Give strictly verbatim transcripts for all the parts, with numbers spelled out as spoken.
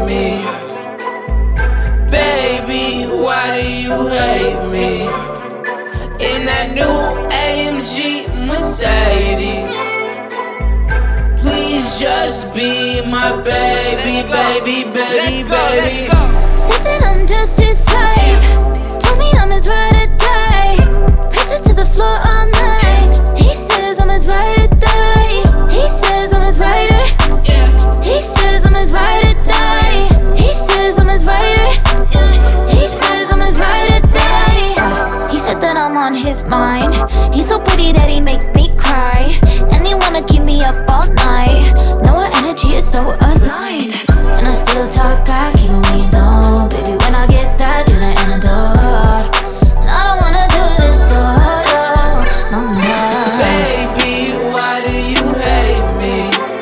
me? Baby, why do you hate me? In that new A M G Mercedes, please just be my baby, baby, baby, baby. Said that I'm just his type, told me I'm his ride or die. Press it to the floor all night. He says I'm his ride or die. He says I'm his rider. He says I'm his ride or die. He says I'm his rider. He says I'm his ride or die. Uh, he said that I'm on his mind. He's so pretty that he make me cry, and he wanna keep me up all night. Know our energy is so aligned, and I still talk back even when you don't. Baby, when I get sad, you're the antidote. And I don't wanna do this solo, no, no. Baby, why do you hate me?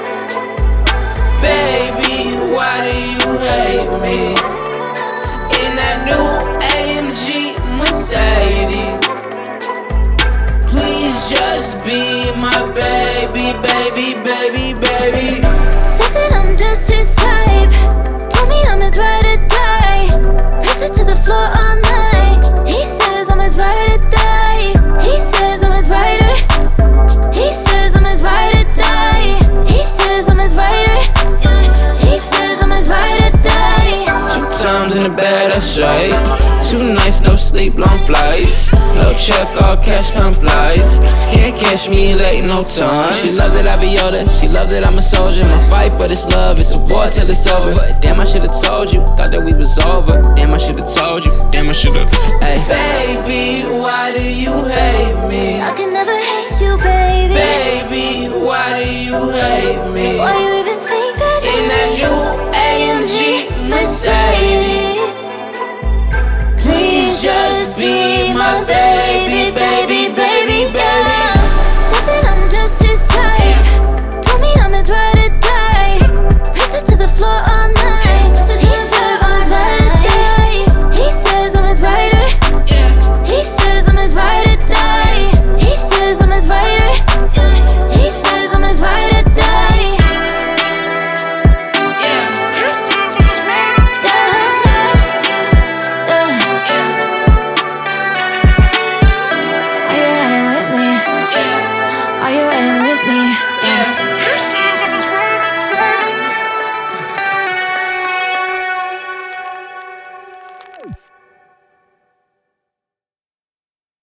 Baby, why do you hate me? In that new A M G Mercedes, please just be my baby, baby, baby, baby. Said that I'm just his type, told me I'm his ride or die. Press it to the floor all night. He says I'm his ride or die. He says I'm his rider. He says I'm his ride or die. He says I'm his rider. He says I'm his ride or die. Two times in the bed, that's right. Two nights, no sleep, long flights. No check, all cash, time flies. Can't catch me late, no time. She loves that I be Yoda, she loves that I'm a soldier. My fight for this love, it's a war till it's over. Damn, I should've told you, thought that we was over. Damn, I should've told you, damn, I should've. Hey, baby, why do you hate me? I can never hate you, baby. Baby, why do you hate me? Why you even think that? In that new A M G Mercedes, please just be my baby.